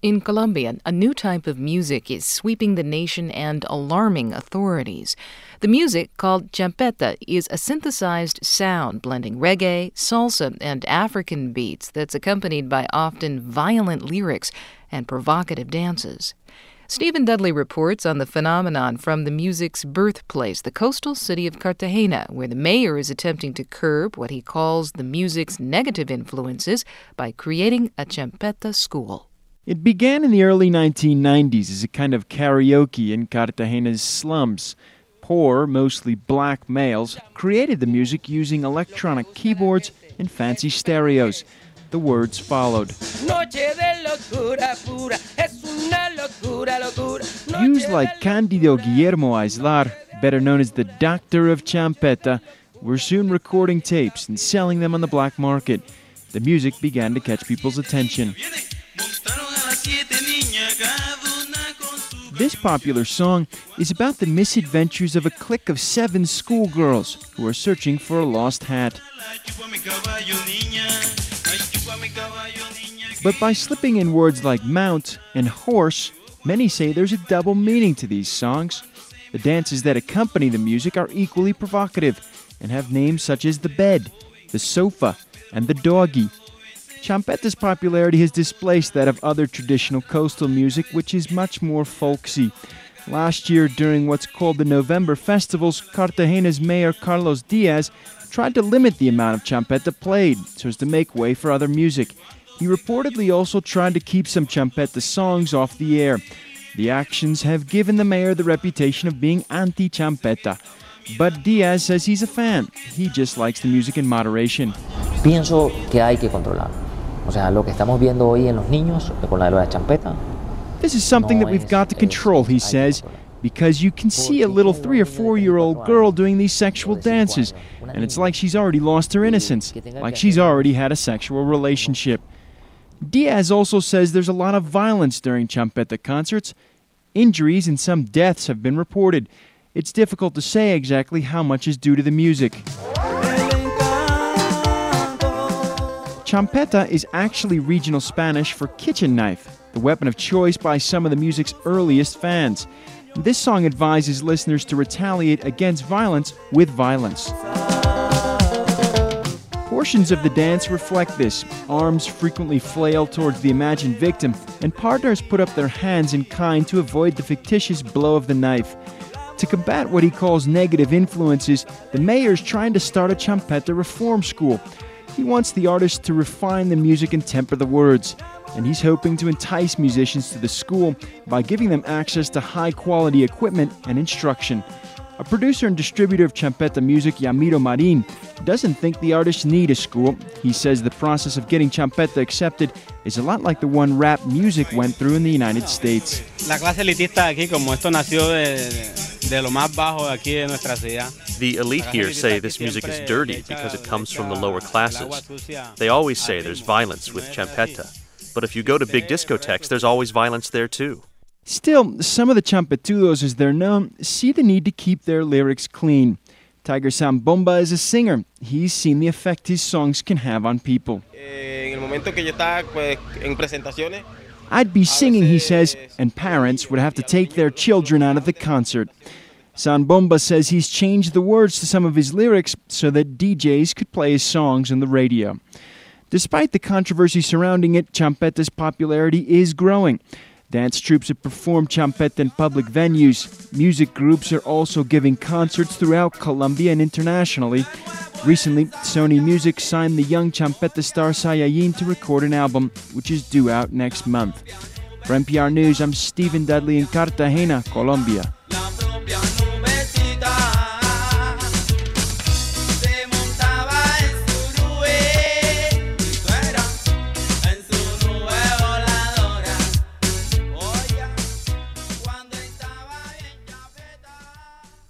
In Colombia, a new type of music is sweeping the nation and alarming authorities. The music, called champeta, is a synthesized sound blending reggae, salsa, and African beats that's accompanied by often violent lyrics and provocative dances. Stephen Dudley reports on the phenomenon from the music's birthplace, the coastal city of Cartagena, where the mayor is attempting to curb what he calls the music's negative influences by creating a champeta school. It began in the early 1990s as a kind of karaoke in Cartagena's slums. Poor, mostly black males created the music using electronic keyboards and fancy stereos. The words followed. Used like Cándido Guillermo Aislar, better known as the Doctor of Champeta, were soon recording tapes and selling them on the black market. The music began to catch people's attention. This popular song is about the misadventures of a clique of 7 schoolgirls who are searching for a lost hat. But by slipping in words like mount and horse, many say there's a double meaning to these songs. The dances that accompany the music are equally provocative and have names such as the bed, the sofa, and the doggy. Champeta's popularity has displaced that of other traditional coastal music, which is much more folksy. Last year, during what's called the November Festivals, Cartagena's mayor Carlos Diaz tried to limit the amount of champeta played so as to make way for other music. He reportedly also tried to keep some champeta songs off the air. The actions have given the mayor the reputation of being anti-champeta. But Diaz says he's a fan. He just likes the music in moderation. Pienso que hay que controlar. O sea, lo que estamos viendo hoy en los niños con la champeta. This is something that we've got to control, he says, because you can see a little 3 or 4-year-old girl doing these sexual dances, and it's like she's already lost her innocence, like she's already had a sexual relationship. Diaz also says there's a lot of violence during champeta concerts. Injuries and some deaths have been reported. It's difficult to say exactly how much is due to the music. Champeta is actually regional Spanish for kitchen knife, the weapon of choice by some of the music's earliest fans. This song advises listeners to retaliate against violence with violence. Portions of the dance reflect this. Arms frequently flail towards the imagined victim, and partners put up their hands in kind to avoid the fictitious blow of the knife. To combat what he calls negative influences, the mayor's trying to start a champeta reform school. He wants the artists to refine the music and temper the words, and he's hoping to entice musicians to the school by giving them access to high-quality equipment and instruction. A producer and distributor of champeta music, Yamiro Marin, doesn't think the artists need a school. He says the process of getting champeta accepted is a lot like the one rap music went through in the United States. La clase elitista aquí, como esto nació de lo más bajo aquí de nuestra ciudad. The elite here say this music is dirty because it comes from the lower classes. They always say there's violence with champeta. But if you go to big discotheques, there's always violence there too. Still, some of the champetudos, as they're known, see the need to keep their lyrics clean. Tiger Sambomba is a singer. He's seen the effect his songs can have on people. I'd be singing, he says, and parents would have to take their children out of the concert. Sambomba says he's changed the words to some of his lyrics so that DJs could play his songs on the radio. Despite the controversy surrounding it, champeta's popularity is growing. Dance troupes have performed champeta in public venues. Music groups are also giving concerts throughout Colombia and internationally. Recently, Sony Music signed the young champeta star Sayayin to record an album, which is due out next month. For NPR News, I'm Stephen Dudley in Cartagena, Colombia.